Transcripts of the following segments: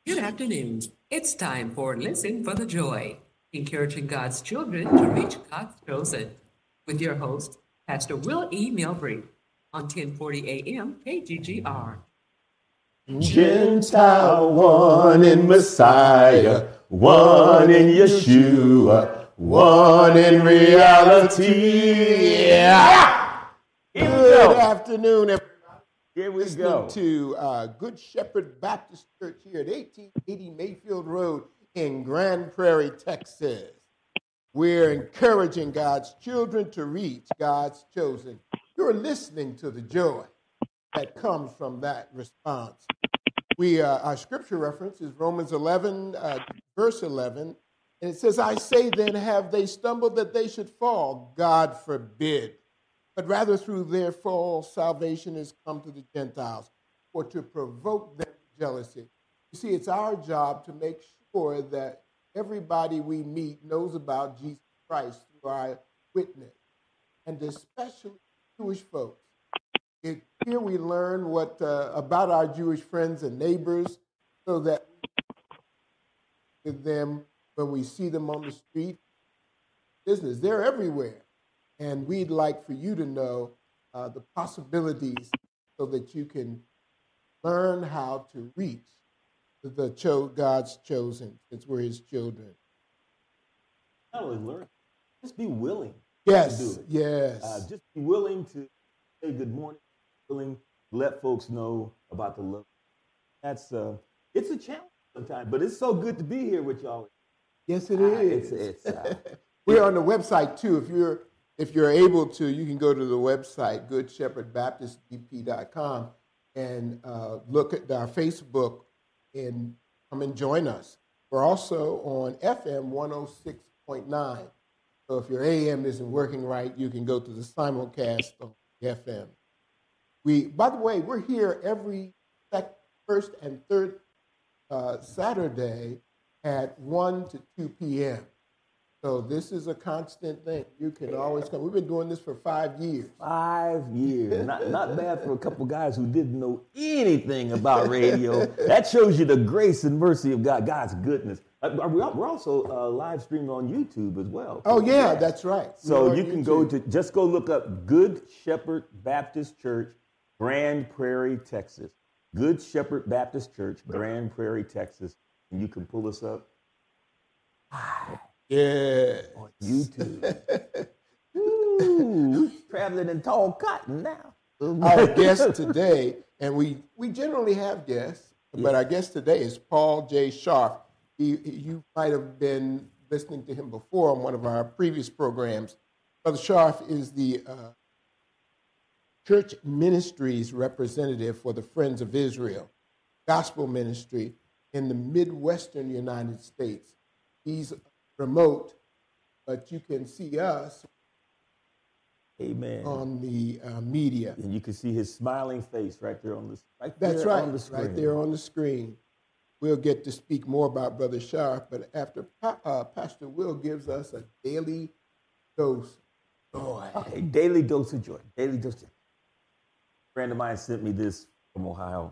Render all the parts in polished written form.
Good afternoon. It's time for Listen for the Joy, encouraging God's children to reach God's chosen. With your host, Pastor Will E. Milbury, on 1040 a.m. KGGR. Gentile, one in Messiah, one in Yeshua, one in reality. Yeah. Good afternoon, everybody. Here we go. To Good Shepherd Baptist Church here at 1880 Mayfield Road in Grand Prairie, Texas. We're encouraging God's children to reach God's chosen. You're listening to the joy that comes from that response. Our scripture reference is Romans 11, verse 11, and it says, I say then, have they stumbled that they should fall? God forbid. But rather through their fall, salvation has come to the Gentiles, or to provoke them to jealousy. You see, it's our job to make sure that everybody we meet knows about Jesus Christ through our witness, and especially Jewish folks. Here we learn about our Jewish friends and neighbors, so that with them when we see them on the street, business, they're everywhere. And we'd like for you to know the possibilities so that you can learn how to reach God's chosen, since we're his children. Not only learn, just be willing to do it. Yes. Just be willing to say good morning, willing to let folks know about the love. It's a challenge sometimes, but it's so good to be here with y'all. Yes, it is. We're on the website, too. If you're able to, you can go to the website, goodshepherdbaptistdp.com, and look at our Facebook and come and join us. We're also on FM 106.9. So if your AM isn't working right, you can go to the simulcast on FM. By the way, we're here every first and third Saturday at 1 to 2 p.m. So this is a constant thing. You can always come. We've been doing this for 5 years. 5 years. Not bad for a couple guys who didn't know anything about radio. That shows you the grace and mercy of God, God's goodness. We're also live streaming on YouTube as well. Oh, yeah, that's right. So you can go look up Good Shepherd Baptist Church, Grand Prairie, Texas. Good Shepherd Baptist Church, Grand Prairie, Texas. And you can pull us up. Yeah, on YouTube. Ooh, traveling in tall cotton now. Our guest today, and we generally have guests, but our guest today is Paul J. Scharf. You might have been listening to him before on one of our previous programs. Brother Scharf is the church ministries representative for the Friends of Israel, gospel ministry in the Midwestern United States. He's remote, but you can see us. Amen. On the media. And you can see his smiling face right there on the screen. Right there on the screen. We'll get to speak more about Brother Scharf, but after Pastor Will gives us a daily dose of joy. Okay, daily dose of joy. Daily dose of joy. A friend of mine sent me this from Ohio.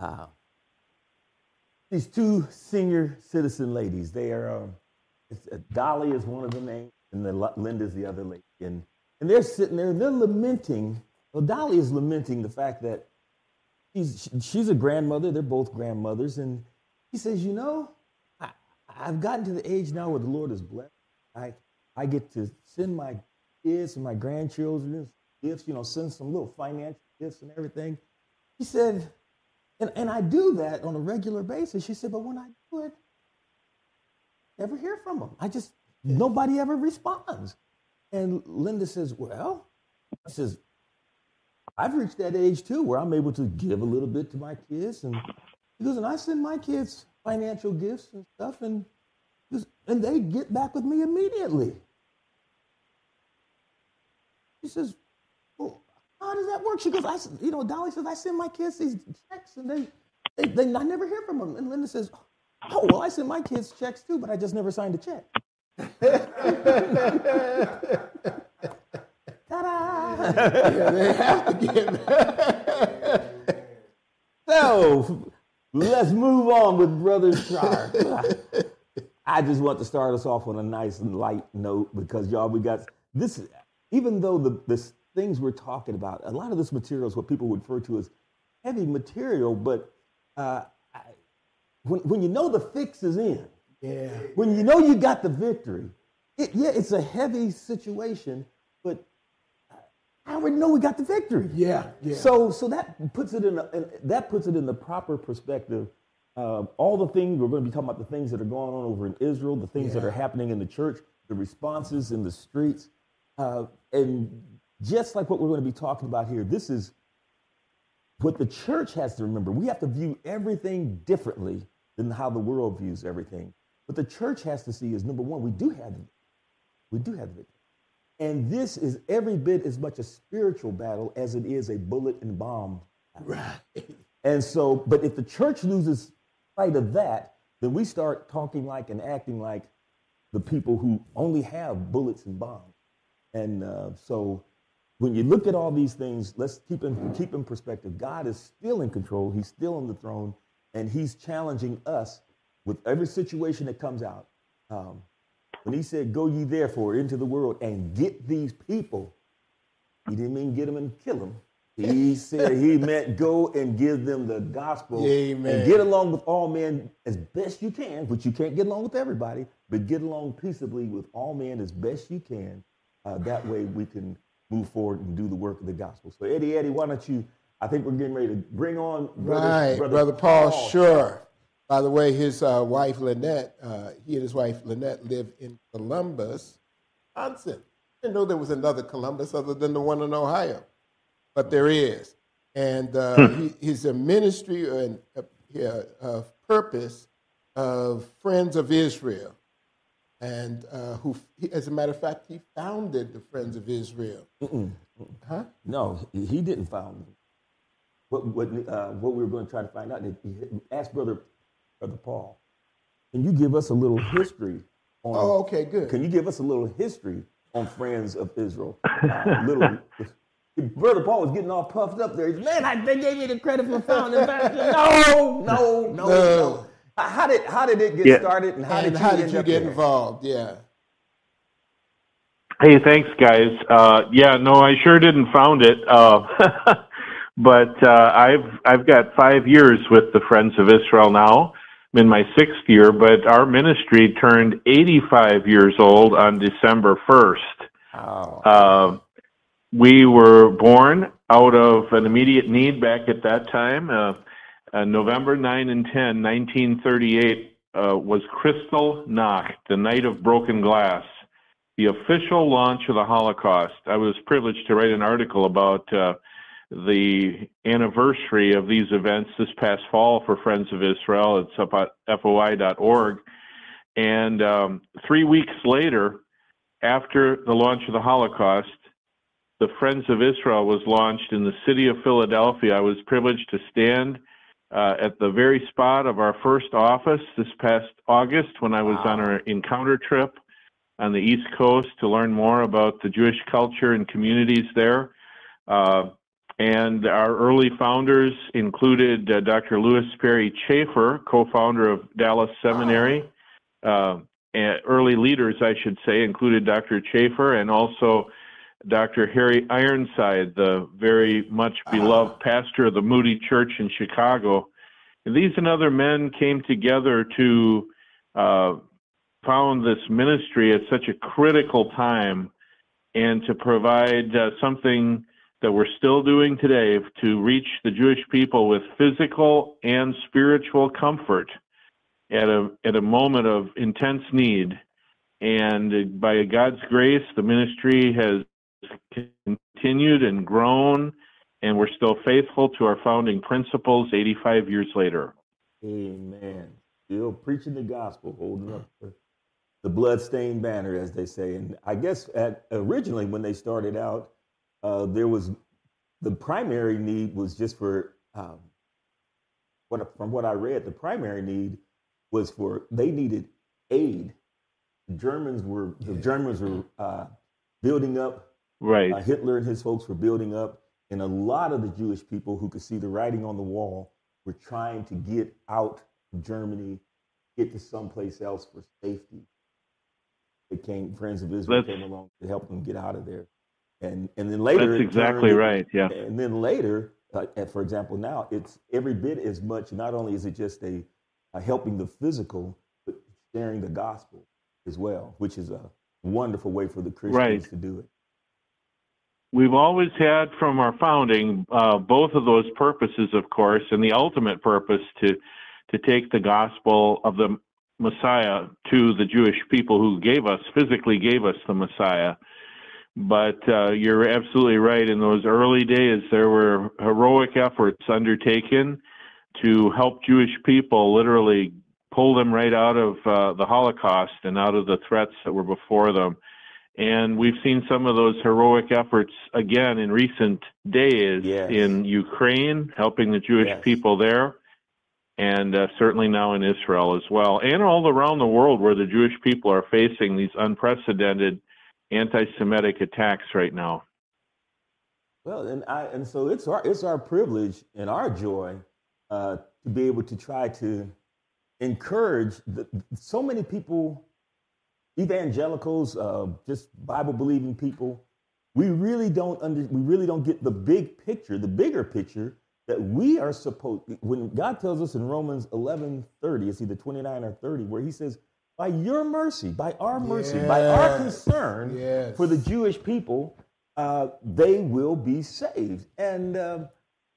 These two senior citizen ladies, they are... Dolly is one of the names, and Linda's the other lady. And they're sitting there, and they're lamenting. Well, Dolly is lamenting the fact that she's a grandmother. They're both grandmothers. And he says, I've gotten to the age now where the Lord is blessed. I get to send my kids and my grandchildren gifts, send some little financial gifts and everything. He said, and I do that on a regular basis. She said, but when I do it, never hear from them. Nobody ever responds. And Linda says, she says, I've reached that age too where I'm able to give a little bit to my kids. And she goes, and I send my kids financial gifts and stuff, and they get back with me immediately. She says, well, how does that work? She goes, Dolly says, I send my kids these checks, and I never hear from them. And Linda says, oh, well, I send my kids checks too, but I just never signed a check. Ta-da! Yeah, they have to give. So Let's move on with Brother Shar. I just want to start us off on a nice and light note because, y'all, we got this. Even though the things we're talking about, a lot of this material is what people refer to as heavy material, but when you know the fix is in, when you know you got the victory, it's a heavy situation, but I already know we got the victory. Yeah. So that puts it in the proper perspective. All the things we're going to be talking about, the things that are going on over in Israel, the things that are happening in the church, the responses in the streets, and just like what we're going to be talking about here, this is what the church has to remember. We have to view everything differently than how the world views everything. What the church has to see is, number one, we do have the victory. And this is every bit as much a spiritual battle as it is a bullet and bomb battle. Right. And so, but if the church loses sight of that, then we start talking like and acting like the people who only have bullets and bombs. And so when you look at all these things, let's keep in perspective. God is still in control. He's still on the throne, and he's challenging us with every situation that comes out. When he said, "Go ye therefore into the world and get these people," he didn't mean get them and kill them. He said he meant go and give them the gospel. Amen. And get along with all men as best you can, which you can't get along with everybody, but get along peaceably with all men as best you can. That way we can move forward and do the work of the gospel. So Eddie, why don't you, I think we're getting ready to bring on Brother Paul. Sure. By the way, his wife, Lynette, he and his wife, Lynette, live in Columbus, Wisconsin. I didn't know there was another Columbus other than the one in Ohio, but there is. And he's a ministry and of purpose of Friends of Israel. And who, as a matter of fact, he founded the Friends of Israel. Huh? No, he didn't found them. What we were going to try to find out, ask Brother Paul, can you give us a little history on? Oh, okay, good. Can you give us a little history on Friends of Israel? Brother Paul was getting all puffed up there. Man, they gave me the credit for founding. No. How did it get started, and how did you get involved? Yeah. Hey, thanks, guys. I sure didn't found it, but I've got 5 years with the Friends of Israel now. I'm in my 6th year, but our ministry turned 85 years old on December 1st. Oh. We were born out of an immediate need back at that time. November 9 and 10, 1938, was Kristallnacht, the night of broken glass, the official launch of the Holocaust. I was privileged to write an article about the anniversary of these events this past fall for Friends of Israel. It's up at foi.org. And 3 weeks later, after the launch of the Holocaust, the Friends of Israel was launched in the city of Philadelphia. I was privileged to stand at the very spot of our first office this past August when I was on our encounter trip on the East Coast to learn more about the Jewish culture and communities there. And our early founders included Dr. Louis Perry Chafer, co-founder of Dallas Seminary. And early leaders, I should say, included Dr. Chafer and also Dr. Harry Ironside, the very much beloved pastor of the Moody Church in Chicago. And these and other men came together to found this ministry at such a critical time and to provide something that we're still doing today to reach the Jewish people with physical and spiritual comfort at a moment of intense need. And by God's grace, the ministry has continued and grown, and we're still faithful to our founding principles 85 years later. Amen. Still preaching the gospel, holding up the bloodstained banner, as they say. And I guess originally when they started out, there was the primary need was just for, from what I read, the primary need was for, they needed aid. The Germans were building up. Right. Hitler and his folks were building up, and a lot of the Jewish people who could see the writing on the wall were trying to get out of Germany, get to someplace else for safety. Friends of Israel came along to help them get out of there. And then later, that's exactly right. Yeah. And then later, for example, now it's every bit as much. Not only is it just a helping the physical, but sharing the gospel as well, which is a wonderful way for the Christians to do it. We've always had from our founding both of those purposes, of course, and the ultimate purpose to take the gospel of the Messiah to the Jewish people who physically gave us the Messiah. But you're absolutely right. In those early days, there were heroic efforts undertaken to help Jewish people, literally pull them right out of the Holocaust and out of the threats that were before them. And we've seen some of those heroic efforts again in recent days in Ukraine, helping the Jewish people there, and certainly now in Israel as well, and all around the world where the Jewish people are facing these unprecedented anti-Semitic attacks right now. Well, and so it's our privilege and our joy to be able to try to encourage so many people, evangelicals, just Bible-believing people. We really don't get the big picture, the bigger picture that we are supposed. When God tells us in Romans 11:30, it's either 29 or 30, where He says, "By your mercy, by our mercy, by our concern for the Jewish people, they will be saved." And the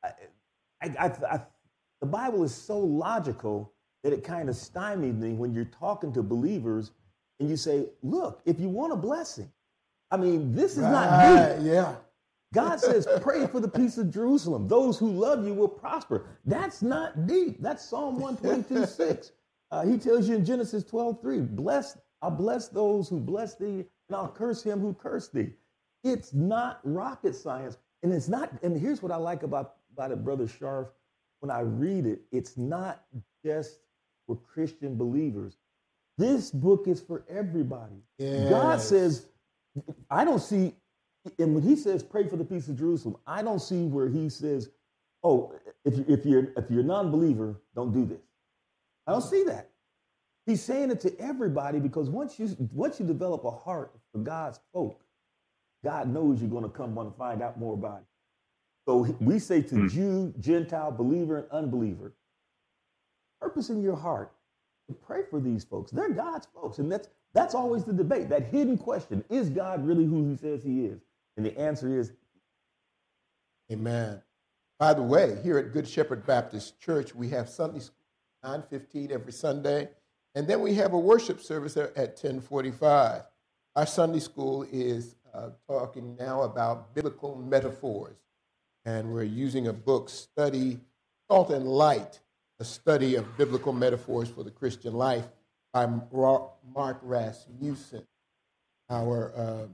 Bible is so logical that it kind of stymied me when you're talking to believers and you say, "Look, if you want a blessing, I mean, this is not deep." Yeah. God says, "Pray for the peace of Jerusalem. Those who love you will prosper." That's not deep. That's Psalm 122:6. He tells you in Genesis 12:3, I'll bless those who bless thee, and I'll curse him who cursed thee. It's not rocket science. And it's not, and here's what I like about it, Brother Scharf. When I read it, it's not just for Christian believers. This book is for everybody. Yes. God says, I don't see, and when He says pray for the peace of Jerusalem, I don't see where He says, "Oh, if you're a non-believer, don't do this." I don't see that. He's saying it to everybody because once you develop a heart for God's folk, God knows you're going to come on and find out more about it. So we say to Jew, Gentile, believer, and unbeliever, purpose in your heart to pray for these folks. They're God's folks. And that's always the debate, that hidden question. Is God really who He says He is? And the answer is amen. By the way, here at Good Shepherd Baptist Church, we have Sunday school 9:15 every Sunday. And then we have a worship service at 10:45. Our Sunday school is talking now about biblical metaphors. And we're using a book, Study, Salt and Light, a study of biblical metaphors for the Christian life by Mark Rasmussen. Our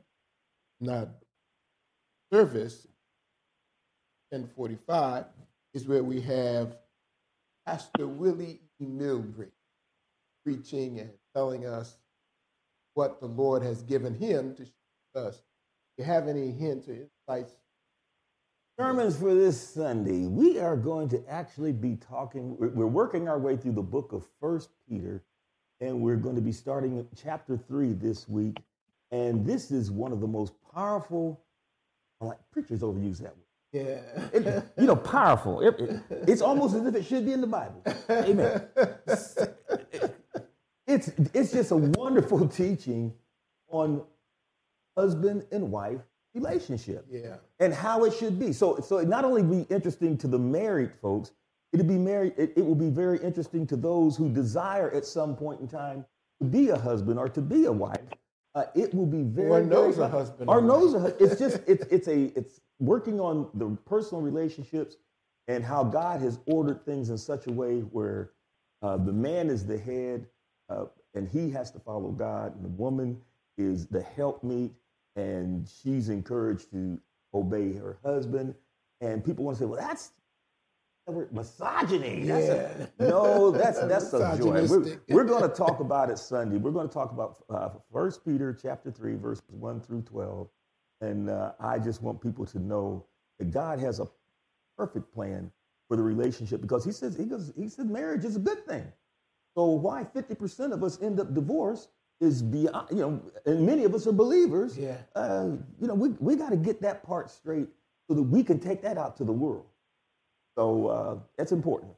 service, 10:45, is where we have Pastor Willie E. Milbrey preaching and telling us what the Lord has given him to show us. If you have any hints or insights? Sermons for this Sunday, we are going to actually be talking, we're working our way through the book of 1 Peter, and we're going to be starting at chapter 3 this week. And this is one of the most powerful, preachers overuse that word. Yeah. Powerful. It's almost as if it should be in the Bible. Amen. It's just a wonderful teaching on husband and wife relationship, and how it should be. So it not only be interesting to the married folks, it will be very interesting to those who desire at some point in time to be a husband or to be a wife. It will be very, or knows a husband, or knows a husband. It's just it's working on the personal relationships and how God has ordered things in such a way where the man is the head and he has to follow God, and the woman is the helpmeet, and she's encouraged to obey her husband. And people want to say, "Well, that's misogyny." That's a joy. We're going to talk about it Sunday. We're going to talk about 1 Peter chapter 3, verses 1 through 12. And I just want people to know that God has a perfect plan for the relationship, because he said marriage is a good thing. So why 50% of us end up divorced is beyond, and many of us are believers. Yeah. We got to get that part straight so that we can take that out to the world. So that's important.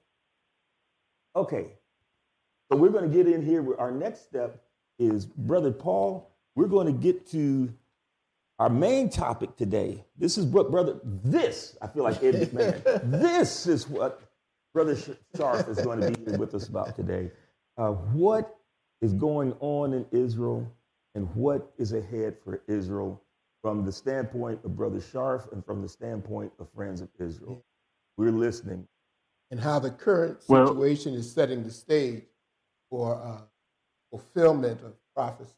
Okay. So we're going to get in here. Our next step is, Brother Paul, we're going to get to our main topic today. This is what, I feel like Ed McMahon. This is what Brother Scharf is going to be here with us about today. What is going on in Israel and what is ahead for Israel from the standpoint of Brother Scharf and from the standpoint of Friends of Israel. We're listening. And how the current situation is setting the stage for fulfillment of prophecy.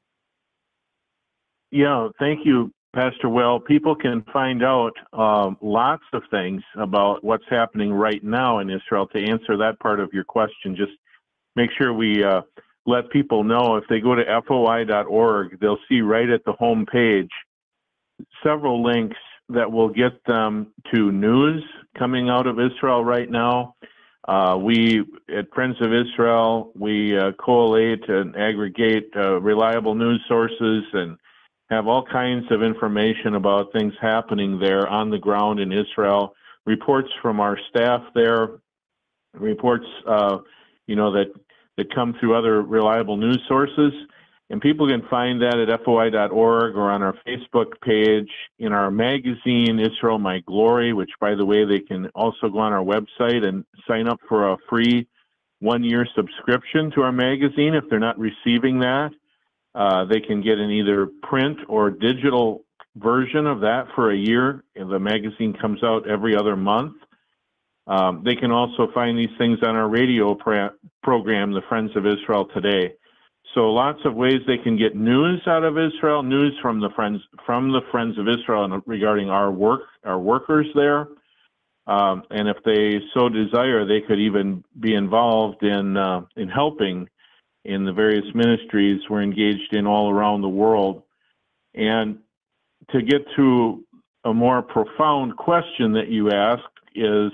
Yeah, thank you, Pastor Will. People can find out lots of things about what's happening right now in Israel. To answer that part of your question, just make sure we let people know. If they go to foi.org, they'll see right at the home page several links that will get them to news coming out of Israel right now. We at Friends of Israel, we collate and aggregate reliable news sources and have all kinds of information about things happening there on the ground in Israel. Reports from our staff there, reports that come through other reliable news sources. And people can find that at foi.org or on our Facebook page, in our magazine, Israel My Glory, which, by the way, they can also go on our website and sign up for a free 1-year subscription to our magazine. If they're not receiving that, they can get an either print or digital version of that for a year. And the magazine comes out every other month. They can also find these things on our radio program, The Friends of Israel Today. So lots of ways they can get news out of Israel, news from the Friends of Israel regarding our workers there. And if they so desire, they could even be involved in helping in the various ministries we're engaged in all around the world. And to get to a more profound question that you asked is,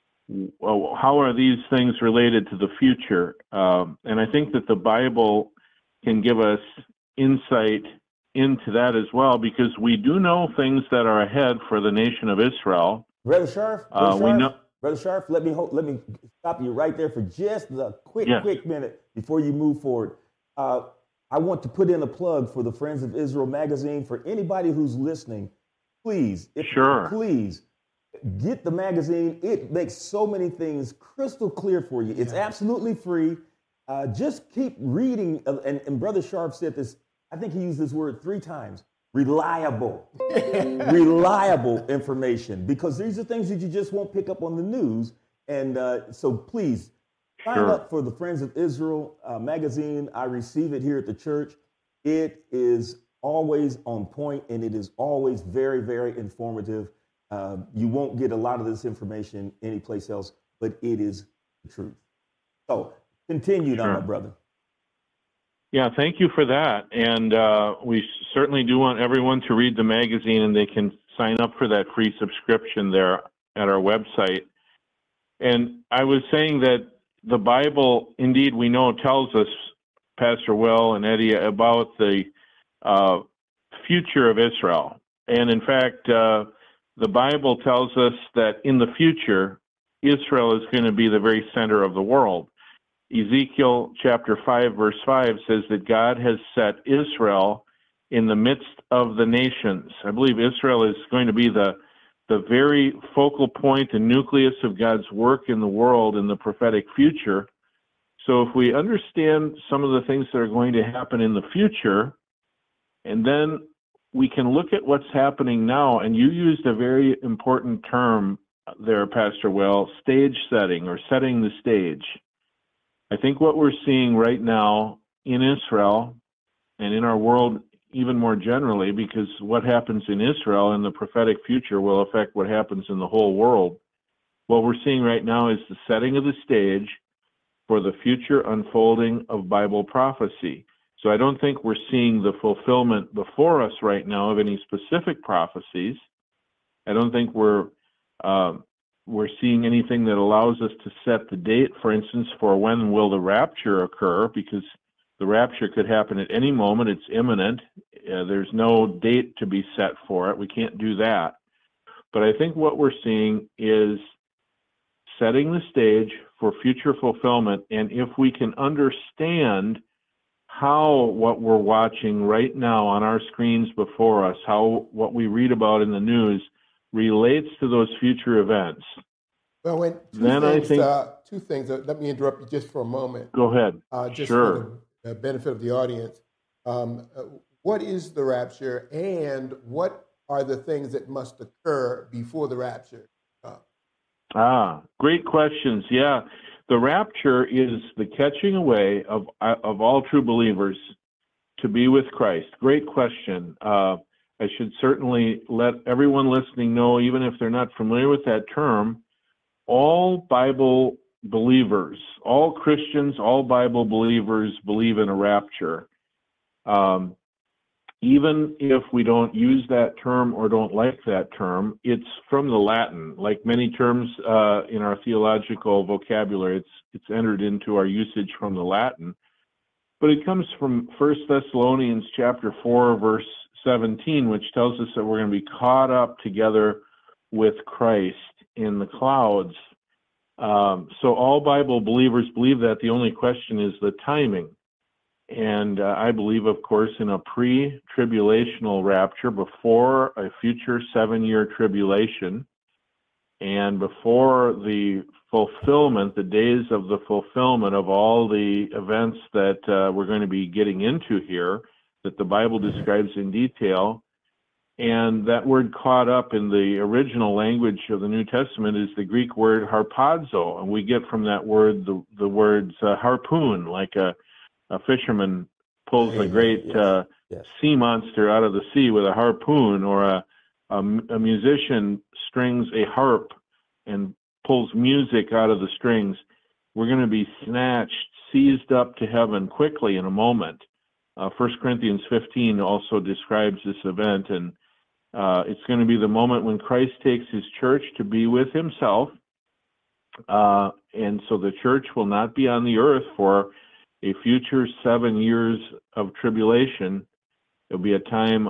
how are these things related to the future? And I think that the Bible can give us insight into that as well, because we do know things that are ahead for the nation of Israel. Brother Scharf, Brother Scharf, let me stop you right there for just a quick minute before you move forward. I want to put in a plug for the Friends of Israel magazine. For anybody who's listening, please get the magazine. It makes so many things crystal clear for you. It's absolutely free. Just keep reading. And Brother Scharf said this, I think he used this word 3 times. Reliable information, because these are things that you just won't pick up on the news. And so please sign up for the Friends of Israel magazine. I receive it here at the church. It is always on point, and it is always very, very informative. You won't get a lot of this information anyplace else, but it is the truth. So continue now, my brother. Yeah, thank you for that. And we certainly do want everyone to read the magazine, and they can sign up for that free subscription there at our website. And I was saying that the Bible, indeed, we know tells us, Pastor Will and Eddie, about the future of Israel. And in fact, the Bible tells us that in the future, Israel is going to be the very center of the world. Ezekiel chapter 5, verse 5 says that God has set Israel in the midst of the nations. I believe Israel is going to be the very focal point and nucleus of God's work in the world in the prophetic future. So if we understand some of the things that are going to happen in the future, and then we can look at what's happening now, and you used a very important term there, Pastor Will, stage setting, or setting the stage. I think what we're seeing right now in Israel and in our world even more generally, because what happens in Israel in the prophetic future will affect what happens in the whole world. What we're seeing right now is the setting of the stage for the future unfolding of Bible prophecy. So I don't think we're seeing the fulfillment before us right now of any specific prophecies. I don't think we're we're seeing anything that allows us to set the date, for instance, for when will the rapture occur, because the rapture could happen at any moment. It's imminent. There's no date to be set for it. We can't do that. But I think what we're seeing is setting the stage for future fulfillment. And if we can understand how what we're watching right now on our screens before us, how what we read about in the news relates to those future events. Well, when two things. Let me interrupt you just for a moment. Go ahead. Just Sure. for the benefit of the audience. What is the rapture, and what are the things that must occur before the rapture? Great questions. Yeah. The rapture is the catching away of all true believers to be with Christ. Great question. I should certainly let everyone listening know, even if they're not familiar with that term, all Bible believers, all Christians, all Bible believers believe in a rapture. Even if we don't use that term or don't like that term, it's from the Latin. Like many terms in our theological vocabulary, it's entered into our usage from the Latin. But it comes from 1 Thessalonians chapter 4, verse 17, which tells us that we're going to be caught up together with Christ in the clouds. So all Bible believers believe that. The only question is the timing. And I believe, of course, in a pre-tribulational rapture before a future 7-year tribulation and before the fulfillment, the days of the fulfillment of all the events that we're going to be getting into here, that the Bible describes in detail. And that word caught up in the original language of the New Testament is the Greek word harpazo. And we get from that word the words harpoon, like a fisherman pulls a great sea monster out of the sea with a harpoon, or a musician strings a harp and pulls music out of the strings. We're going to be snatched, seized up to heaven quickly in a moment. 1 Corinthians 15 also describes this event, and it's going to be the moment when Christ takes his church to be with himself. And so the church will not be on the earth for a future 7 years of tribulation. It'll be a time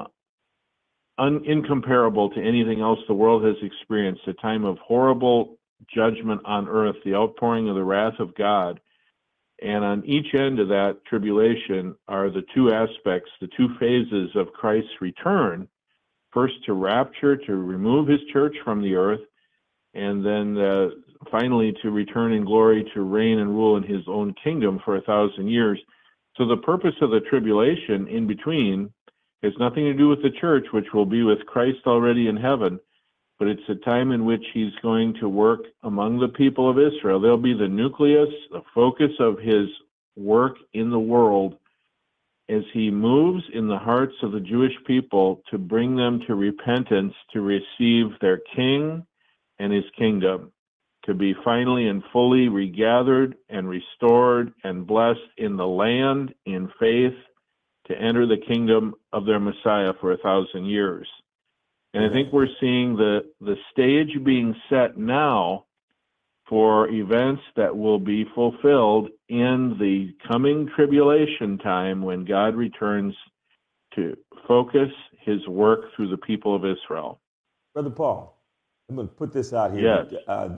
incomparable to anything else the world has experienced, a time of horrible judgment on earth, the outpouring of the wrath of God. And on each end of that tribulation are the two aspects, the two phases of Christ's return. First, to rapture, to remove his church from the earth, and then finally to return in glory to reign and rule in his own kingdom for 1,000 years. So the purpose of the tribulation in between has nothing to do with the church, which will be with Christ already in heaven, but it's a time in which he's going to work among the people of Israel. They'll be the nucleus, the focus of his work in the world as he moves in the hearts of the Jewish people to bring them to repentance, to receive their king and his kingdom, to be finally and fully regathered and restored and blessed in the land in faith, to enter the kingdom of their Messiah for 1,000 years. And I think we're seeing the stage being set now for events that will be fulfilled in the coming tribulation time when God returns to focus his work through the people of Israel. Brother Paul, I'm going to put this out here. Yes.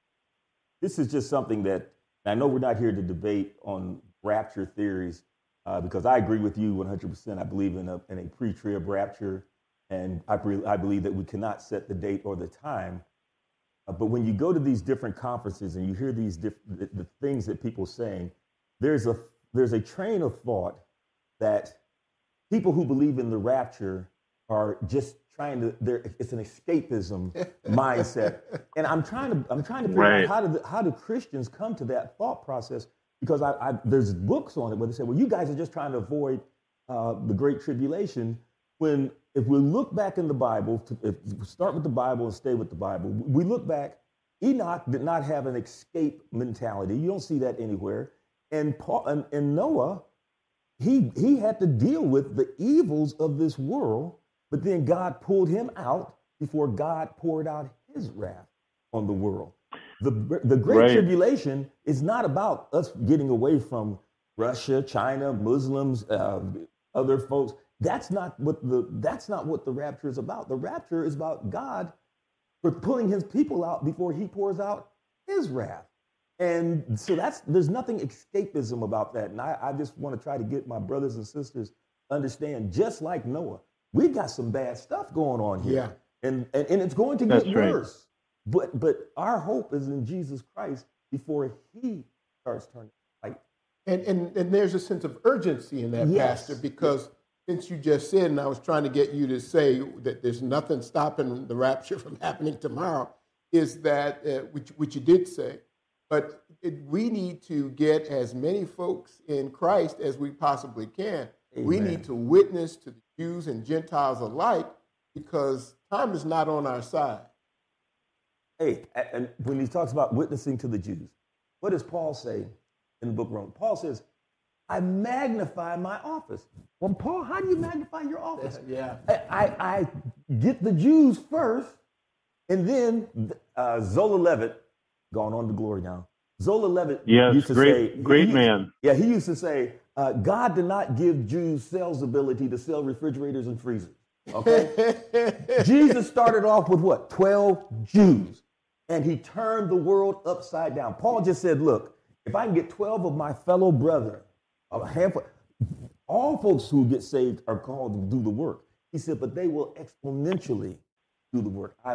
This is just something that, I know we're not here to debate on rapture theories, because I agree with you 100%. I believe in a pre-trib rapture, and I believe that we cannot set the date or the time. But when you go to these different conferences and you hear these the things that people are saying, there's a train of thought that people who believe in the rapture are just trying to. It's an escapism mindset, and I'm trying to figure out how do Christians come to that thought process, because there's books on it where they say, well, you guys are just trying to avoid the Great Tribulation. When if we look back in the Bible, if we start with the Bible and stay with the Bible, we look back, Enoch did not have an escape mentality. You don't see that anywhere. And Paul and Noah, he had to deal with the evils of this world, but then God pulled him out before God poured out his wrath. on the world. The Great Tribulation is not about us getting away from Russia, China, Muslims, other folks. That's not what the rapture is about. The rapture is about God for pulling his people out before he pours out his wrath. And so there's nothing escapism about that. And I just want to try to get my brothers and sisters understand, just like Noah, we got some bad stuff going on here. Yeah. And it's going to get right. worse. But our hope is in Jesus Christ before he starts turning light. And there's a sense of urgency in that, Yes. Pastor, because since you just said, and I was trying to get you to say that there's nothing stopping the rapture from happening tomorrow, is that, which you did say, but we need to get as many folks in Christ as we possibly can. Amen. We need to witness to the Jews and Gentiles alike, because time is not on our side. Hey, and when he talks about witnessing to the Jews, what does Paul say in the book of Romans? Paul says, I magnify my office. Well, Paul, how do you magnify your office? Yeah. I get the Jews first, and then Zola Levitt, gone on to glory now. Zola Levitt used to say, great man. Yeah, he used to say, God did not give Jews sales ability to sell refrigerators and freezers. Okay? Jesus started off with what? 12 Jews. And he turned the world upside down. Paul just said, look, if I can get 12 of my fellow brethren, a handful, all folks who get saved are called to do the work. He said, but they will exponentially do the work. I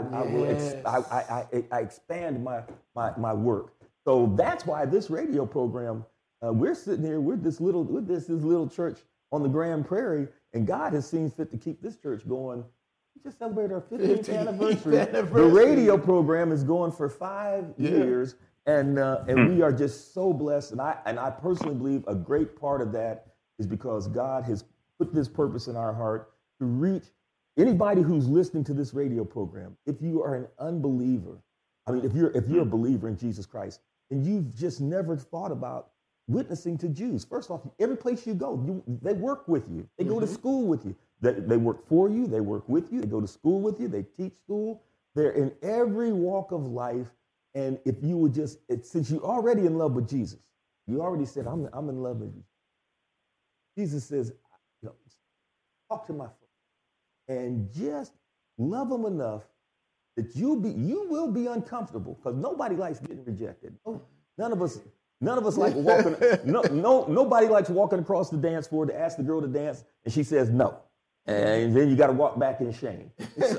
expand my work. So that's why this radio program, we're sitting here with this little church on the Grand Prairie, and God has seen fit to keep this church going. We just celebrated our 15th anniversary. The radio program is going for 5 years, and we are just so blessed. And I personally believe a great part of that is because God has put this purpose in our heart to reach anybody who's listening to this radio program. If you are an unbeliever, I mean, if you're a believer in Jesus Christ, and you've just never thought about witnessing to Jews. First off, every place you go, they work with you. They go to school with you. They work for you. They work with you. They go to school with you. They teach school. They're in every walk of life. And if you would just, since you're already in love with Jesus, you already said, I'm in love with you. Jesus says, talk to my friend and just love them enough that you will be uncomfortable, because nobody likes getting rejected. None of us like walking. Nobody likes walking across the dance floor to ask the girl to dance, and she says no, and then you got to walk back in shame.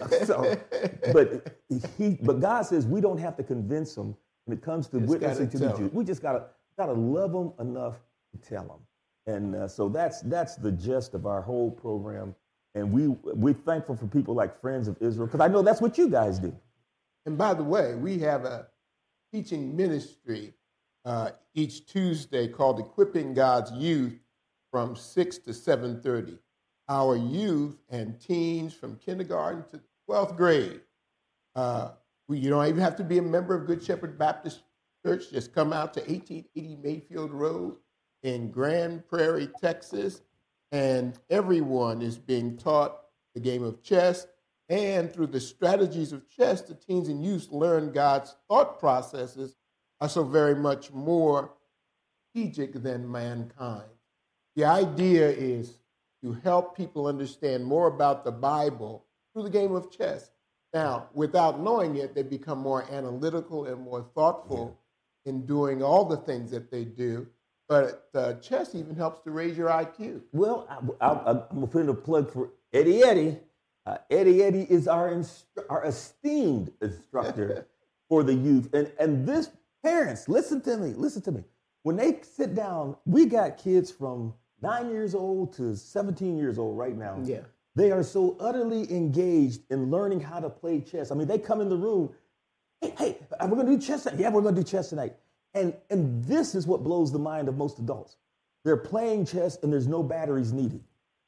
But God says we don't have to convince them when it comes to witnessing to the Jews. We just gotta love them enough to tell them, and so that's the gist of our whole program. And we're thankful for people like Friends of Israel, because I know that's what you guys do. And by the way, we have a teaching ministry each Tuesday called Equipping God's Youth from 6 to 7:30. Our youth and teens from kindergarten to 12th grade. You don't even have to be a member of Good Shepherd Baptist Church. Just come out to 1880 Mayfield Road in Grand Prairie, Texas. And everyone is being taught the game of chess. And through the strategies of chess, the teens and youth learn God's thought processes are so very much more strategic than mankind. The idea is to help people understand more about the Bible through the game of chess. Now, without knowing it, they become more analytical and more thoughtful in doing all the things that they do. But chess even helps to raise your IQ. Well, I'm going to put in a plug for Eddie Eddie. Eddie Eddie is our esteemed instructor for the youth. And this, parents, listen to me. When they sit down, we got kids from 9 years old to 17 years old right now. Yeah. They are so utterly engaged in learning how to play chess. I mean, they come in the room, hey, we're going to do chess tonight. Yeah, we're going to do chess tonight. And this is what blows the mind of most adults. They're playing chess and there's no batteries needed.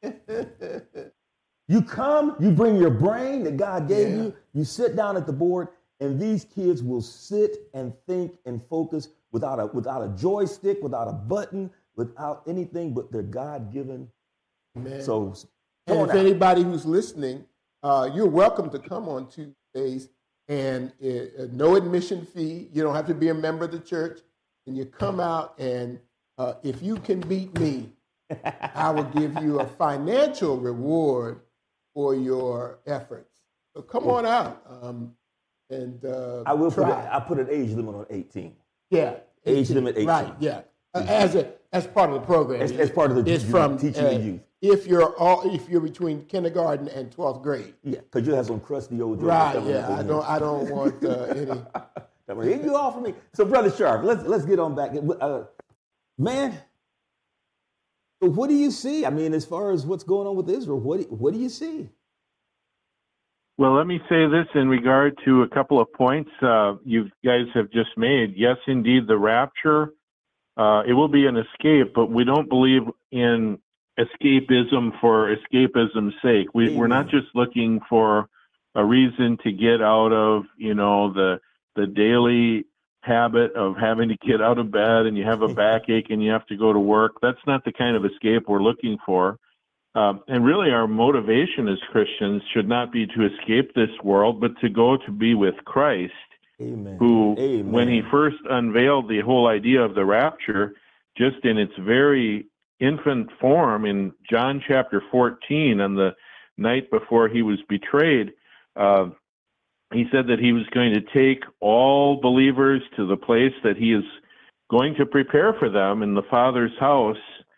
You come, you bring your brain that God gave you, you sit down at the board, and these kids will sit and think and focus without a joystick, without a button, without anything but their God-given. Amen. So, and if anybody who's listening, you're welcome to come on Tuesdays and no admission fee. You don't have to be a member of the church. And you come out, and if you can beat me, I will give you a financial reward for your efforts. So come on out. I will try. put an age limit on 18. Yeah. 18. Age limit 18. Right, yeah. As part of the program. As part of the it's from teaching the youth. If you're between kindergarten and 12th grade. Yeah, because you have some crusty old jokes. Right, yeah. I don't want any. You offer me. So, Brother Sharp, let's get on back. Man, so what do you see? I mean, as far as what's going on with Israel, what do you see? Well, let me say this in regard to a couple of points you guys have just made. Yes, indeed, the rapture, it will be an escape, but we don't believe in escapism for escapism's sake. We're not just looking for a reason to get out of, the daily habit of having to get out of bed and you have a backache and you have to go to work. That's not the kind of escape we're looking for. And really our motivation as Christians should not be to escape this world, but to go to be with Christ. Amen. Who, Amen. When he first unveiled the whole idea of the rapture, just in its very infant form in John chapter 14, on the night before he was betrayed, he said that he was going to take all believers to the place that he is going to prepare for them in the Father's house.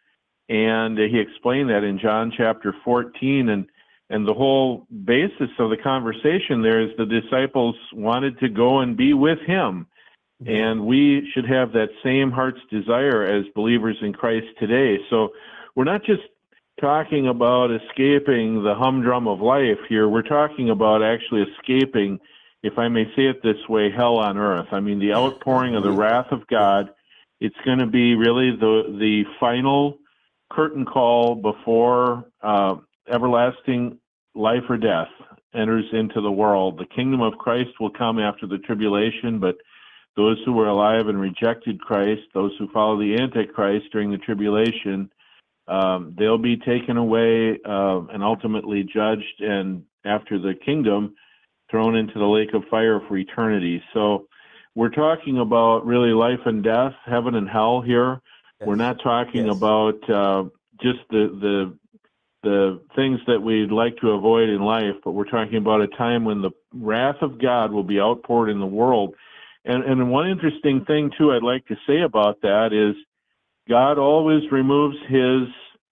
And he explained that in John chapter 14. And the whole basis of the conversation there is the disciples wanted to go and be with him. And we should have that same heart's desire as believers in Christ today. So we're not just talking about escaping the humdrum of life here. We're talking about actually escaping, if I may say it this way, hell on earth. I mean, the outpouring of the wrath of God. It's going to be really the final curtain call before everlasting life or death enters into the world. The kingdom of Christ will come after the tribulation, but those who were alive and rejected Christ, those who follow the Antichrist during the tribulation, they'll be taken away and ultimately judged, and after the kingdom, thrown into the lake of fire for eternity. So we're talking about really life and death, heaven and hell here. Yes. We're not talking about just the things that we'd like to avoid in life, but we're talking about a time when the wrath of God will be outpoured in the world. And one interesting thing, too, I'd like to say about that is God always removes his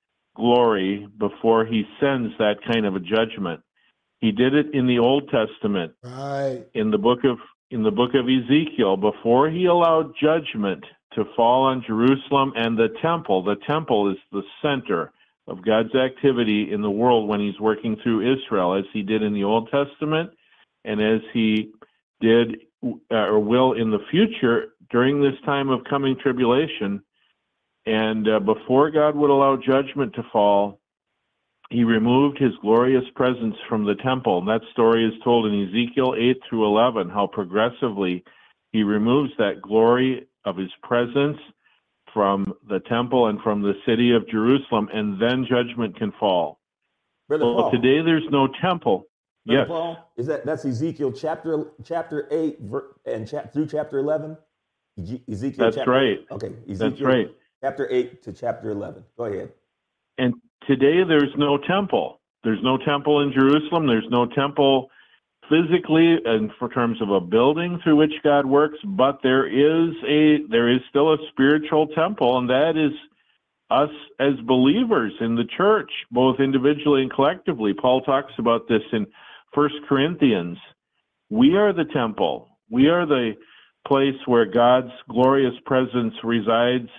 glory before he sends that kind of a judgment. He did it in the Old Testament, right? In the book of Ezekiel, before he allowed judgment to fall on Jerusalem and the temple. The temple is the center of God's activity in the world when he's working through Israel, as he did in the Old Testament and as he did or will in the future during this time of coming tribulation. And before God would allow judgment to fall, he removed his glorious presence from the temple. And that story is told in Ezekiel 8 through 11, how progressively he removes that glory of his presence from the temple and from the city of Jerusalem, and then judgment can fall. Brother Paul, today there's no temple. Brother yes. Paul, that's Ezekiel chapter 8 through chapter 11? Ezekiel That's chapter, right. Okay, Ezekiel that's right. Chapter 8 to chapter 11. Go ahead. And today there's no temple. There's no temple in Jerusalem. There's no temple physically and for terms of a building through which God works, but there is still a spiritual temple, and that is us as believers in the church, both individually and collectively. Paul talks about this in 1 Corinthians. We are the temple. We are the place where God's glorious presence resides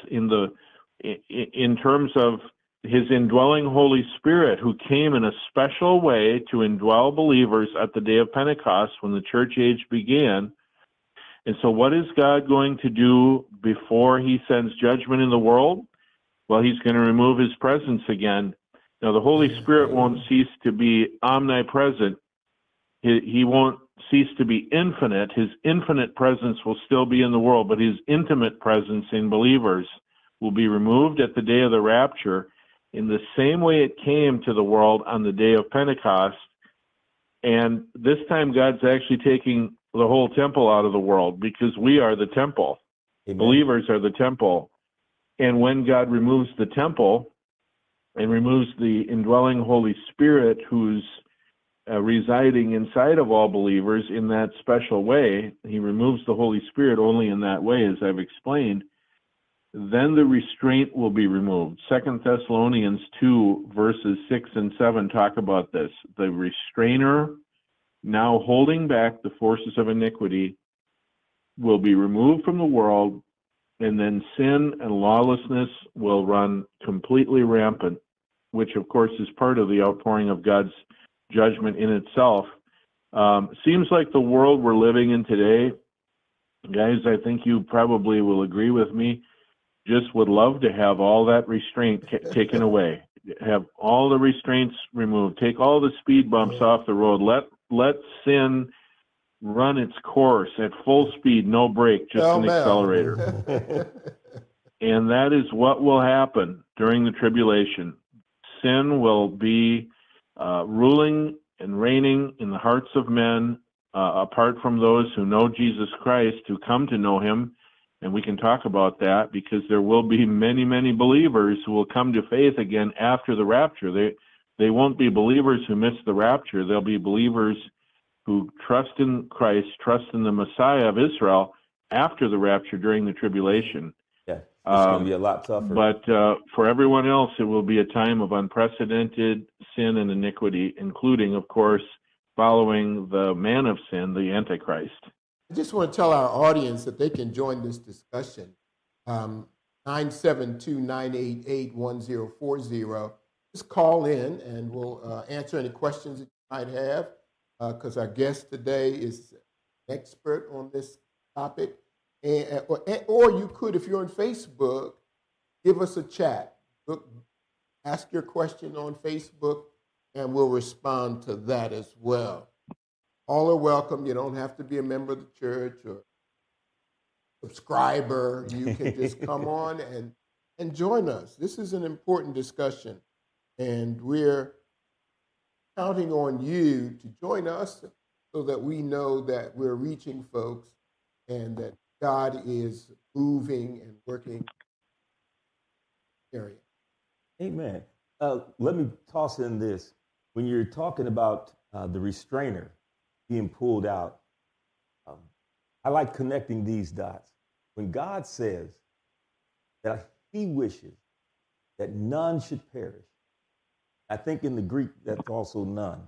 in terms of his indwelling Holy Spirit, who came in a special way to indwell believers at the day of Pentecost when the church age began. And so what is God going to do before he sends judgment in the world? Well, he's going to remove his presence again. Now, the Holy Spirit won't cease to be omnipresent. He won't cease to be infinite. His infinite presence will still be in the world, but his intimate presence in believers will be removed at the day of the rapture in the same way it came to the world on the day of Pentecost. And this time God's actually taking the whole temple out of the world, because we are the temple. Amen. Believers are the temple. And when God removes the temple and removes the indwelling Holy Spirit who's residing inside of all believers in that special way, he removes the Holy Spirit only in that way, as I've explained, then the restraint will be removed. 2 Thessalonians 2, verses 6 and 7 talk about this. The restrainer, now holding back the forces of iniquity, will be removed from the world, and then sin and lawlessness will run completely rampant, which of course is part of the outpouring of God's judgment in itself. Seems like the world we're living in today, guys, I think you probably will agree with me, just would love to have all that restraint taken away, have all the restraints removed, take all the speed bumps off the road, let sin run its course at full speed, no brake, just an accelerator. And that is what will happen during the tribulation. Sin will be ruling and reigning in the hearts of men, apart from those who know Jesus Christ, who come to know him. And we can talk about that, because there will be many, many believers who will come to faith again after the rapture. They won't be believers who miss the rapture. They'll be believers who trust in Christ, trust in the Messiah of Israel after the rapture during the tribulation. Yeah, it's going to be a lot tougher. But for everyone else, it will be a time of unprecedented sin and iniquity, including, of course, following the man of sin, the Antichrist. I just want to tell our audience that they can join this discussion. 972-988-1040. Just call in and we'll answer any questions that you might have, because our guest today is an expert on this topic. Or you could, if you're on Facebook, give us a chat. Ask your question on Facebook, and we'll respond to that as well. All are welcome. You don't have to be a member of the church or subscriber. You can just come on and join us. This is an important discussion, and we're counting on you to join us so that we know that we're reaching folks and that God is moving and working area. Amen. Let me toss in this. When you're talking about the restrainer being pulled out, I like connecting these dots. When God says that he wishes that none should perish, I think in the Greek that's also none.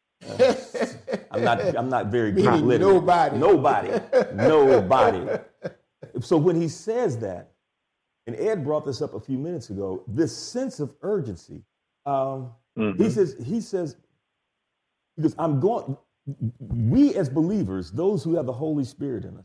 I'm not very good literate. Nobody. So when he says that, and Ed brought this up a few minutes ago, this sense of urgency. He says, because we as believers, those who have the Holy Spirit in us,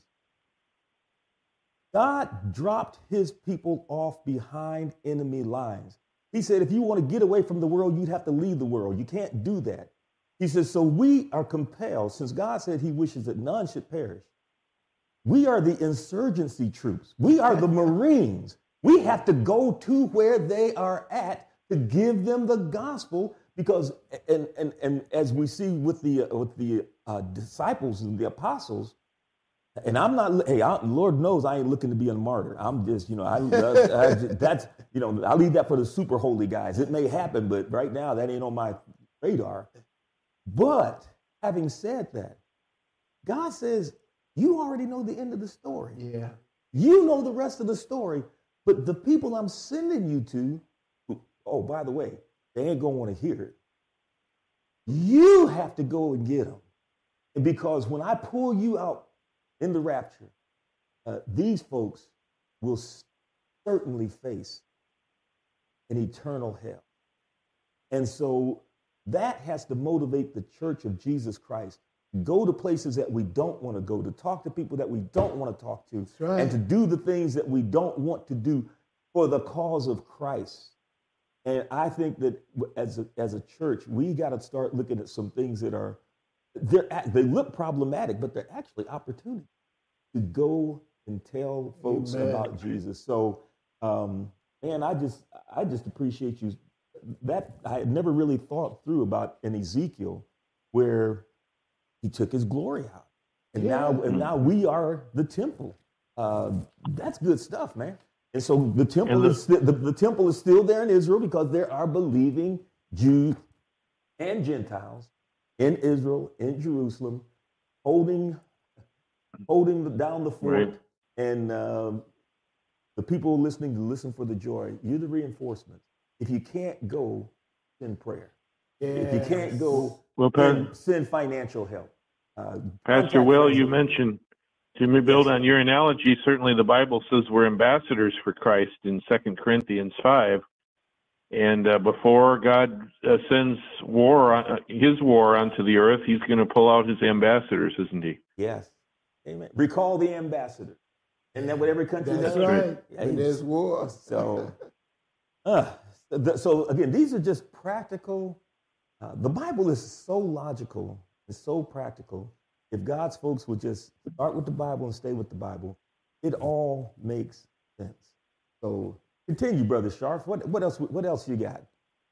God dropped his people off behind enemy lines. He said, if you want to get away from the world, you'd have to leave the world. You can't do that. He says, so we are compelled, since God said he wishes that none should perish. We are the insurgency troops. We are the Marines. We have to go to where they are at to give them the gospel, because, and as we see with the disciples and the apostles, and I'm not, Lord knows I ain't looking to be a martyr. I'm just, I leave that for the super holy guys. It may happen, but right now that ain't on my radar. But having said that, God says, you already know the end of the story. Yeah. You know the rest of the story, but the people I'm sending you to, oh, by the way, they ain't going to want to hear it. You have to go and get them. And because when I pull you out in the rapture, these folks will certainly face an eternal hell. And so that has to motivate the Church of Jesus Christ to go to places that we don't want to go, to talk to people that we don't want to talk to, right, and to do the things that we don't want to do for the cause of Christ. And I think that as a church, we got to start looking at some things that they look problematic, but they're actually opportunities to go and tell folks about Jesus. So, man, I just appreciate you. That I had never really thought through about in Ezekiel, where he took his glory out. And now we are the temple. That's good stuff, man. And so the temple the temple is still there in Israel because there are believing Jews and Gentiles in Israel, in Jerusalem, holding down the fort. Right. And the people listening to Listen for the Joy, you're the reinforcement. If you can't go, send prayer. Yes. If you can't go, send financial help. Pastor Will, you mentioned, to build on your analogy, certainly the Bible says we're ambassadors for Christ in 2 Corinthians 5. And before God sends his war onto the earth, he's going to pull out his ambassadors, isn't he? Yes. Amen. Recall the ambassador. Isn't that what every country does? That's right. And there's war. So again, these are just practical. The Bible is so logical. It's so practical. If God's folks would just start with the Bible and stay with the Bible, it all makes sense. So continue, Brother Scharf. What else you got?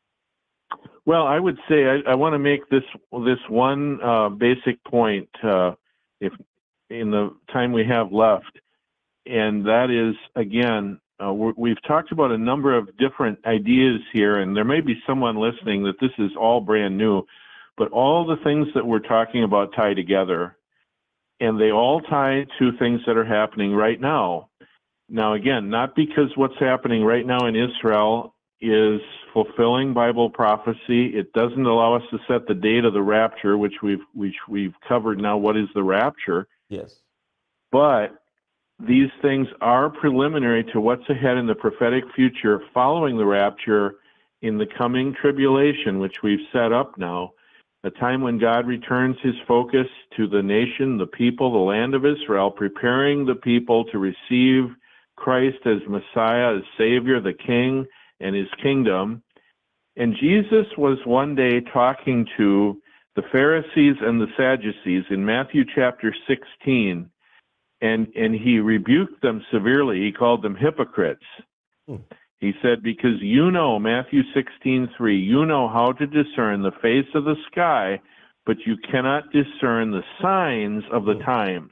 Well, I would say I want to make this one basic point, if in the time we have left, and that is, again, we've talked about a number of different ideas here, and there may be someone listening that this is all brand new, but all the things that we're talking about tie together, and they all tie to things that are happening right now. Now, again, not because what's happening right now in Israel is fulfilling Bible prophecy. It doesn't allow us to set the date of the rapture, which we've covered now. What is the rapture? Yes. But these things are preliminary to what's ahead in the prophetic future following the rapture in the coming tribulation, which we've set up now, a time when God returns his focus to the nation, the people, the land of Israel, preparing the people to receive Christ as Messiah, as Savior, the King, and his kingdom. And Jesus was one day talking to the Pharisees and the Sadducees in Matthew chapter 16, and he rebuked them severely. He called them hypocrites. He said, because you know, Matthew 16:3, you know how to discern the face of the sky, but you cannot discern the signs of the times.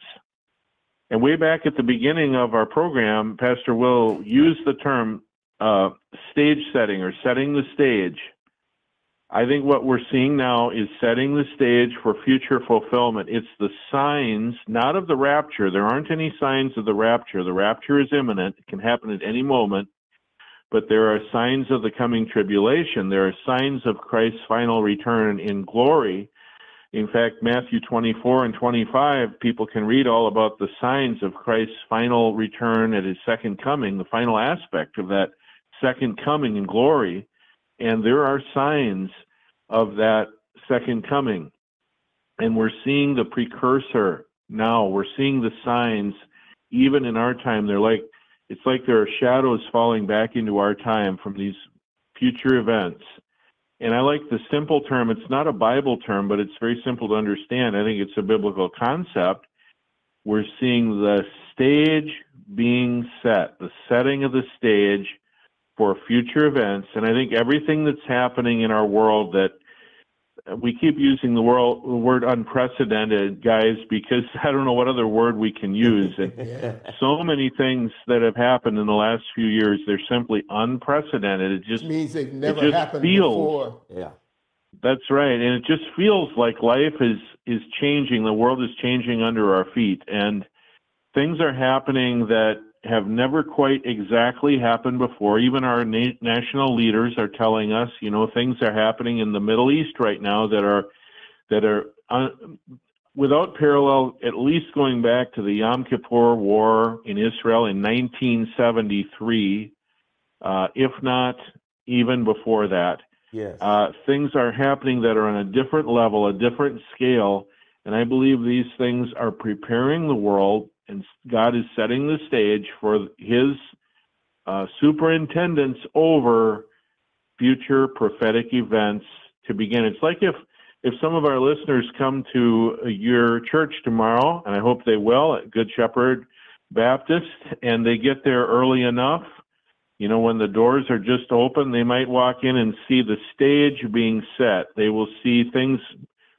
And way back at the beginning of our program, Pastor Will used the term stage setting or setting the stage. I think what we're seeing now is setting the stage for future fulfillment. It's the signs, not of the rapture. There aren't any signs of the rapture. The rapture is imminent. It can happen at any moment. But there are signs of the coming tribulation. There are signs of Christ's final return in glory. In fact, Matthew 24 and 25, people can read all about the signs of Christ's final return at his second coming, the final aspect of that second coming in glory. And there are signs of that second coming. And we're seeing the precursor now. We're seeing the signs even in our time. It's like there are shadows falling back into our time from these future events. And I like the simple term. It's not a Bible term, but it's very simple to understand. I think it's a biblical concept. We're seeing the stage being set, the setting of the stage for future events. And I think everything that's happening in our world, that we keep using the word unprecedented, guys, because I don't know what other word we can use. And so many things that have happened in the last few years, they're simply unprecedented. It just means they've never happened before. Yeah, that's right. And it just feels like life is changing. The world is changing under our feet, and things are happening that have never quite exactly happened before. Even our national leaders are telling us, things are happening in the Middle East right now that are without parallel, at least going back to the Yom Kippur War in Israel in 1973, if not even before that. Yes. Things are happening that are on a different level, a different scale, and I believe these things are preparing the world, and God is setting the stage for his superintendence over future prophetic events to begin. It's like if some of our listeners come to your church tomorrow, and I hope they will, at Good Shepherd Baptist, and they get there early enough, when the doors are just open, they might walk in and see the stage being set. They will see things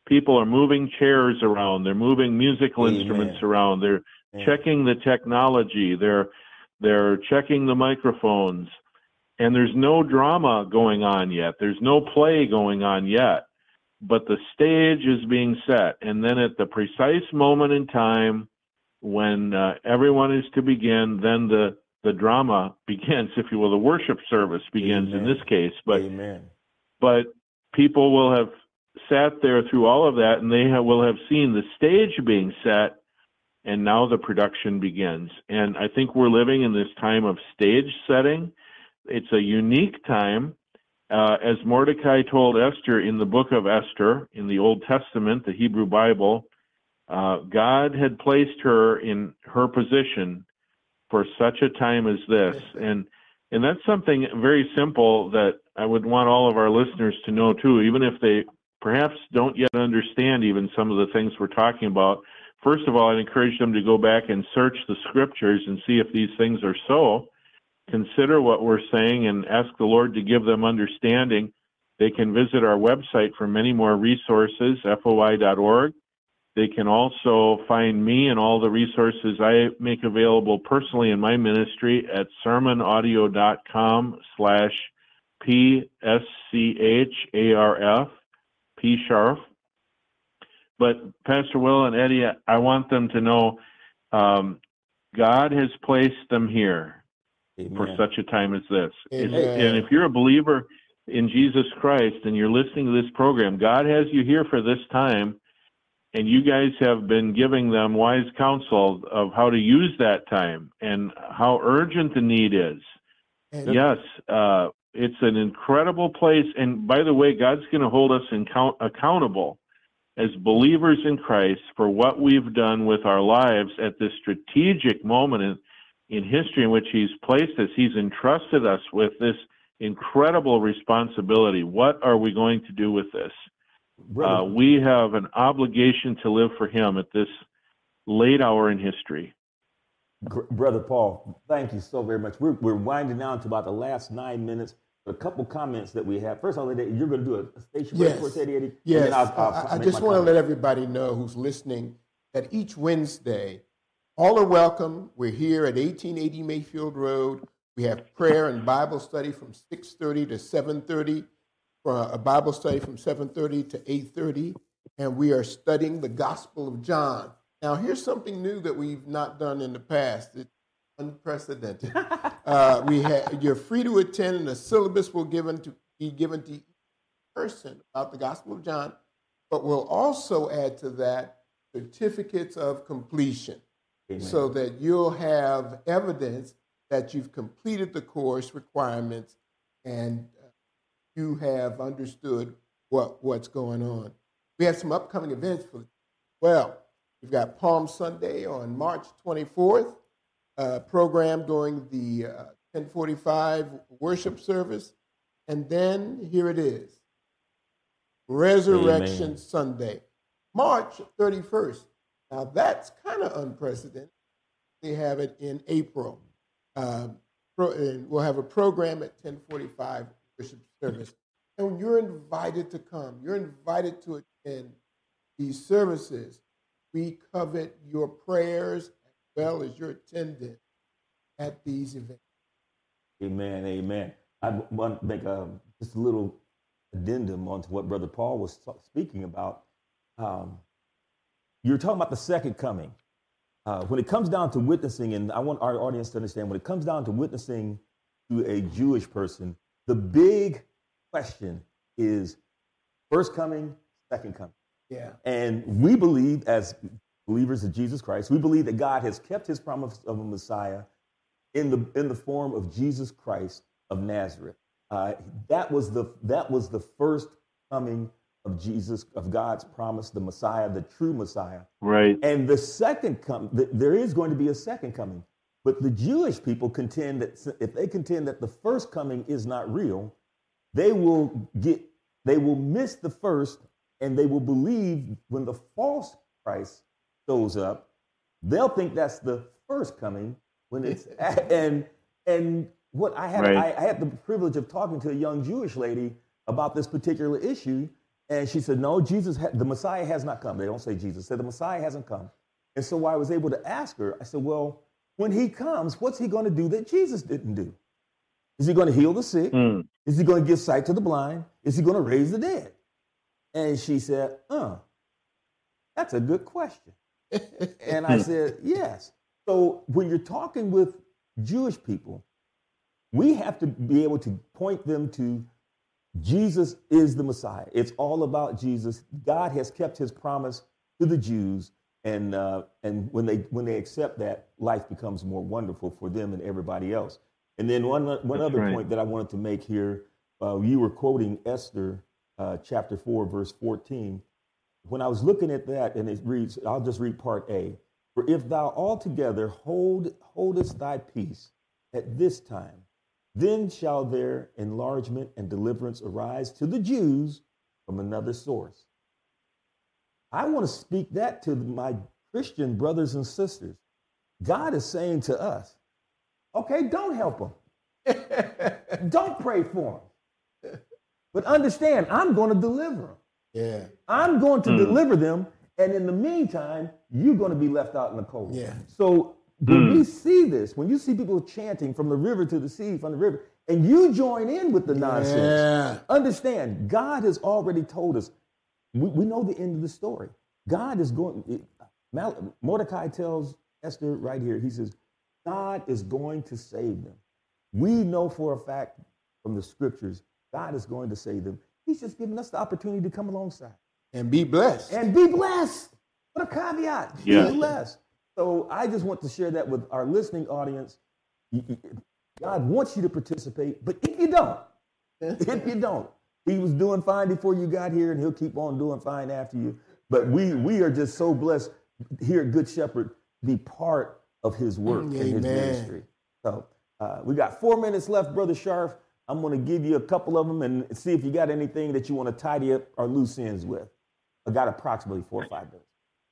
people are moving chairs around. They're moving musical Amen. instruments around. They're Amen. checking the technology. They're checking the microphones. And there's no drama going on yet. There's no play going on yet. But the stage is being set. And then at the precise moment in time when everyone is to begin, then the drama begins, if you will. The worship service begins. Amen. In this case. Amen. But people will have sat there through all of that, and they will have seen the stage being set, and now the production begins. And I think we're living in this time of stage setting. It's a unique time. As Mordecai told Esther in the book of Esther, in the Old Testament, the Hebrew Bible, God had placed her in her position for such a time as this. And that's something very simple that I would want all of our listeners to know too, even if they perhaps don't yet understand even some of the things we're talking about. First of all, I'd encourage them to go back and search the scriptures and see if these things are so. Consider what we're saying and ask the Lord to give them understanding. They can visit our website for many more resources, foi.org. They can also find me and all the resources I make available personally in my ministry at sermonaudio.com/PSCHARF, P-Sharf. But Pastor Will and Eddie, I want them to know God has placed them here. Amen. For such a time as this. And if you're a believer in Jesus Christ and you're listening to this program, God has you here for this time, and you guys have been giving them wise counsel of how to use that time and how urgent the need is. Yes, it's an incredible place. And by the way, God's going to hold us accountable as believers in Christ for what we've done with our lives at this strategic moment in history in which He's placed us. He's entrusted us with this incredible responsibility. What are we going to do with this? We have an obligation to live for Him at this late hour in history. Brother Paul, thank you so very much. We're winding down to about the last 9 minutes. A couple comments that we have. First of all, you're going to do a station break for us, Eddie? Yes. I just want to let everybody know who's listening that each Wednesday, all are welcome. We're here at 1880 Mayfield Road. We have prayer and Bible study from 6:30 to 7:30, a Bible study from 7:30 to 8:30, and we are studying the Gospel of John. Now, here's something new that we've not done in the past. It's unprecedented. You're free to attend, and a syllabus will be given to each person about the Gospel of John, but we'll also add to that certificates of completion. Amen. So that you'll have evidence that you've completed the course requirements and you have understood what's going on. We have some upcoming events we've got Palm Sunday on March 24th, program during the 10:45 worship service, and then here it is, Resurrection Amen. Sunday, March 31st. Now, that's kind of unprecedented. They have it in April. And we'll have a program at 10:45 worship service. And you're invited to come. You're invited to attend these services. We covet your prayers as well as your attendance at these events. Amen, amen. I want to make just a little addendum onto what Brother Paul was speaking about. You're talking about the second coming. When it comes down to witnessing, and I want our audience to understand, when it comes down to witnessing to a Jewish person, the big question is first coming, second coming. Yeah. And we believe, as believers of Jesus Christ, we believe that God has kept His promise of a Messiah in the form of Jesus Christ of Nazareth. That was the first coming of Jesus, of God's promise, the Messiah, the true Messiah. Right. And the second there is going to be a second coming. But the Jewish people contend that if they contend that the first coming is not real, they will miss the first, and they will believe when the false Christ shows up, they'll think that's the first coming when it's and what I had right. I had the privilege of talking to a young Jewish lady about this particular issue, And she said, no, the Messiah has not come. They don't say Jesus. Said the Messiah hasn't come. And so I was able to ask her, I said, well, when he comes, what's he going to do that Jesus didn't do? Is he going to heal the sick? Is he going to give sight to the blind? Is he going to raise the dead? And she said, that's a good question. And I said, yes. So when you're talking with Jewish people, we have to be able to point them to Jesus is the Messiah. It's all about Jesus. God has kept his promise to the Jews. And when they accept that, life becomes more wonderful for them and everybody else. And then one other point that I wanted to make here, you were quoting Esther chapter 4, verse 14. When I was looking at that, and it reads, I'll just read part A. For if thou altogether holdest thy peace at this time, then shall their enlargement and deliverance arise to the Jews from another source. I want to speak that to my Christian brothers and sisters. God is saying to us, okay, don't help them. Don't pray for them. But understand, I'm going to deliver them. Yeah. I'm going to deliver them. And in the meantime, you're going to be left out in the cold. Yeah. So when we see this, when you see people chanting from the river to the sea, from the river, and you join in with the nonsense, understand, God has already told us, we know the end of the story. God is going, Mordecai tells Esther right here, he says, God is going to save them. We know for a fact from the scriptures, God is going to save them. He's just giving us the opportunity to come alongside. And be blessed. And be blessed. What a caveat. Yeah. Be blessed. So I just want to share that with our listening audience. God wants you to participate, but if you don't, he was doing fine before you got here, and he'll keep on doing fine after you. But we are just so blessed here at Good Shepherd to be part of his work and his ministry. So we got 4 minutes left, Brother Sharf. I'm going to give you a couple of them and see if you got anything that you want to tidy up our loose ends with. I got approximately 4 or 5 minutes.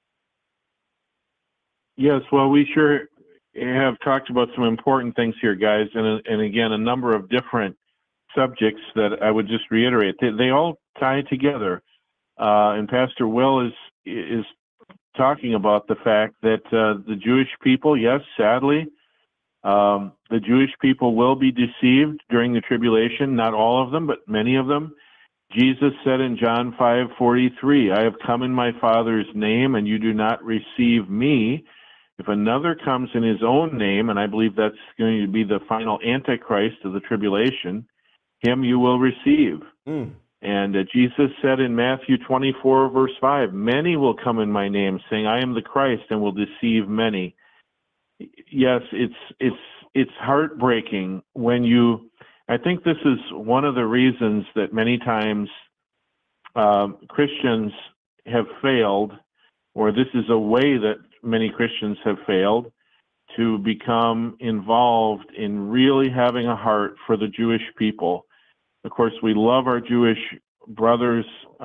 Yes, well, we sure have talked about some important things here, guys, and again, a number of different subjects that I would just reiterate. They all tie together, and Pastor Will is talking about the fact that the Jewish people, yes, sadly, the Jewish people will be deceived during the tribulation. Not all of them, but many of them. Jesus said in John 5:43, I have come in my Father's name, and you do not receive me. If another comes in his own name, and I believe that's going to be the final Antichrist of the tribulation, him you will receive. And Jesus said in Matthew 24, verse 5, many will come in my name, saying, I am the Christ, and will deceive many. Yes, it's heartbreaking when I think this is one of the reasons that many times Christians have failed, or this is a way that many Christians have failed to become involved in really having a heart for the Jewish people. Of course, we love our Jewish brothers,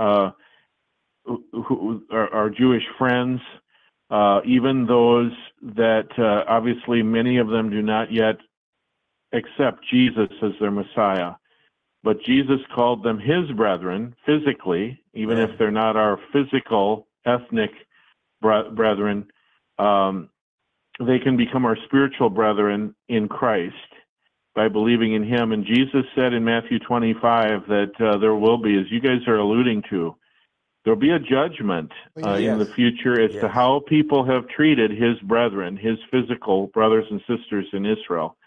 who are our Jewish friends, even those that obviously many of them do not yet accept Jesus as their Messiah. But Jesus called them his brethren physically, even if they're not our physical, ethnic brethren. They can become our spiritual brethren in Christ by believing in him. And Jesus said in Matthew 25 that there will be, as you guys are alluding to, there'll be a judgment in the future as to how people have treated his brethren, his physical brothers and sisters in Israel.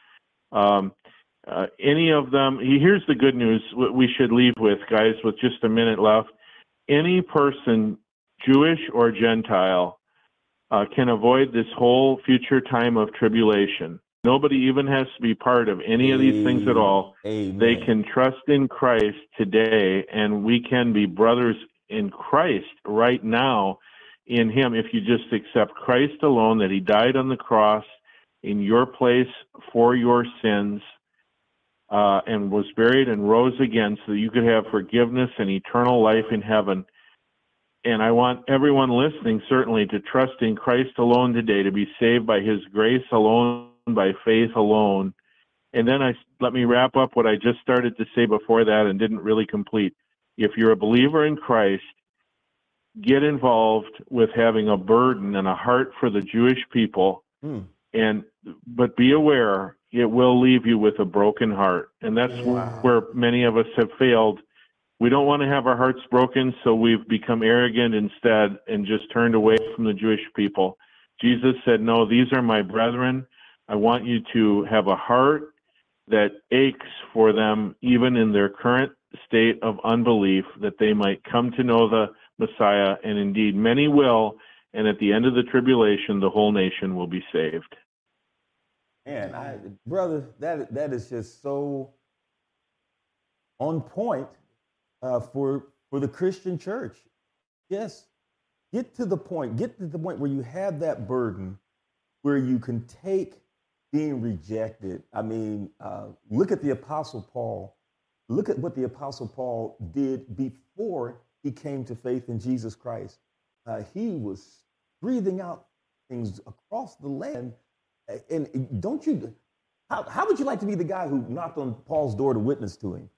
Any of them, here's the good news we should leave with, guys, with just a minute left. Any person, Jewish or Gentile, can avoid this whole future time of tribulation. Nobody even has to be part of any of these things at all. Amen. They can trust in Christ today, and we can be brothers in Christ right now in him if you just accept Christ alone, that he died on the cross in your place for your sins, and was buried and rose again so that you could have forgiveness and eternal life in heaven. And I want everyone listening certainly to trust in Christ alone today, to be saved by his grace alone, by faith alone. And then let me wrap up what I just started to say before that and didn't really complete. if you're a believer in Christ, get involved with having a burden and a heart for the Jewish people. But be aware, it will leave you with a broken heart. And that's where many of us have failed. We don't want to have our hearts broken, so we've become arrogant instead and just turned away from the Jewish people. Jesus said, no, these are my brethren. I want you to have a heart that aches for them, even in their current state of unbelief, that they might come to know the Messiah, and indeed many will, and at the end of the tribulation, the whole nation will be saved. Man, brother, that is just so on point for the Christian church. Yes, get to the point where you have that burden, where you can take being rejected. I mean, look at the Apostle Paul. Look at what the Apostle Paul did before he came to faith in Jesus Christ. He was breathing out things across the land. And don't you, how would you like to be the guy who knocked on Paul's door to witness to him?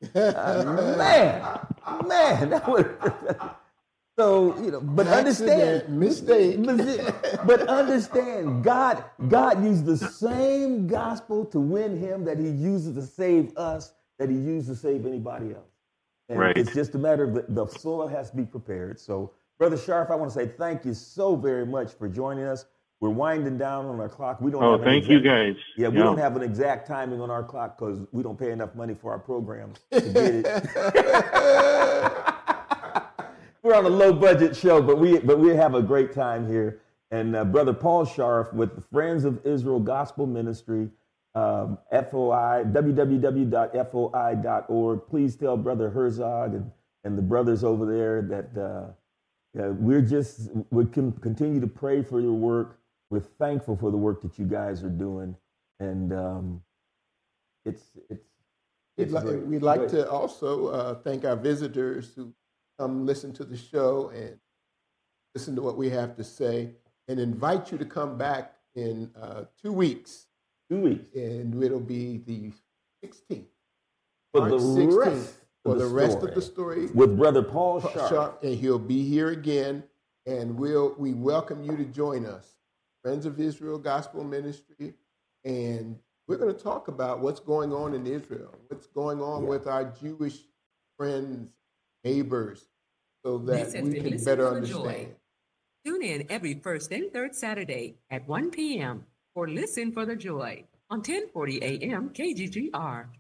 Man, that would. So, but understand, mistake. But understand, God used the same gospel to win him that he uses to save us, that he used to save anybody else. And right. It's just a matter of the soil has to be prepared. So, Brother Sharf, I want to say thank you so very much for joining us. We're winding down on our clock. We don't. Oh, thank you guys. Yeah, we don't have an exact timing on our clock because we don't pay enough money for our programs to get it. We're on a low budget show, but we have a great time here. And Brother Paul Sharf with the Friends of Israel Gospel Ministry, FOI, www.foi.org. Please tell Brother Herzog and the brothers over there that we can continue to pray for your work. We're thankful for the work that you guys are doing, and we'd like to also thank our visitors who come listen to the show and listen to what we have to say, and invite you to come back in 2 weeks. 2 weeks, and it'll be the 16th. For the rest of the story with Brother Paul Sharp, and he'll be here again. And we welcome you to join us, Friends of Israel Gospel Ministry, and we're going to talk about what's going on in Israel, what's going on with our Jewish friends, neighbors, so that we can better understand. Tune in every first and third Saturday at 1 p.m. for Listen for the Joy on 1040 a.m. KGGR.